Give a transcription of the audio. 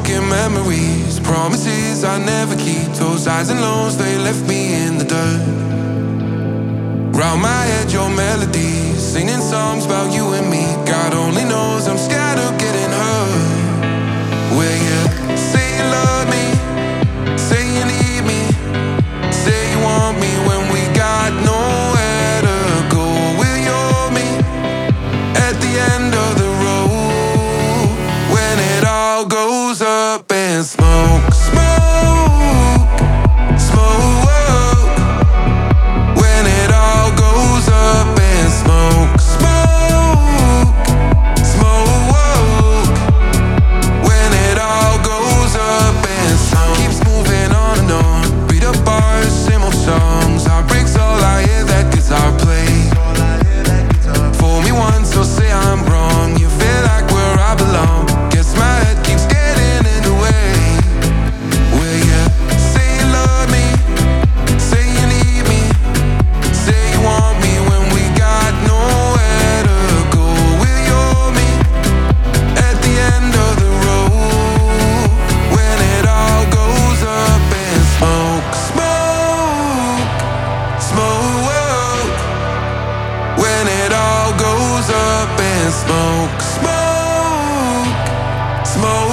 broken memories, promises I never keep. Those highs and lows, they left me in the dirt. Round my head, your melodies, singing songs about you and me. God only knows I'm scared of getting hurt. Where you say you love me, say you need me, say you want me when we got nowhere to go. Will you hold me at the end of the road when it all goes up in smoke, smoke, smoke? When it all goes up in smoke, smoke, smoke? When it all goes up in smoke, keeps moving on and on. Beat up bars, same old songs. Heartbreaks all I hear that guitar play. Fool me once, so say I'm wrong. You feel like where I belong. Guess my head keeps getting in the way. Will you say you love me, say you need me, say you want me when we got nowhere to go? Will you hold me at the end of the road when it all goes up in smoke, smoke, smoke? When it all goes up in smoke, smoke, smoke?